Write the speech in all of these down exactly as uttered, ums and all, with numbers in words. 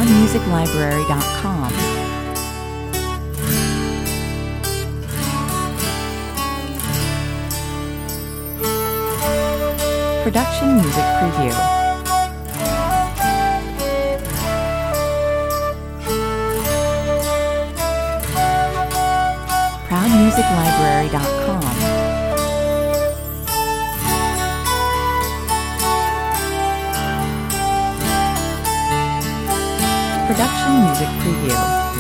proud music library dot com. Production Music Preview. proud music library dot com. Production Music Preview.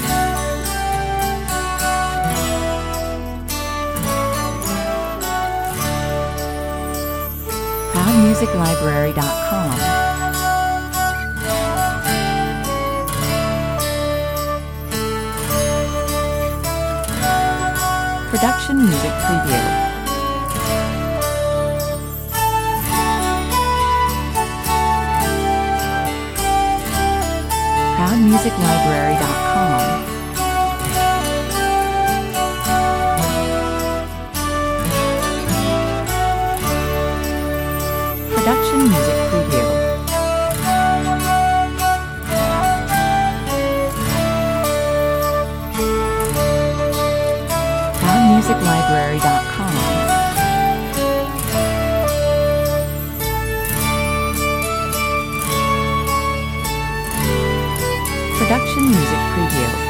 proud music library dot com. Production Music Preview. proud music library dot com. Production Music Preview. proud music library dot com. Production Music Preview.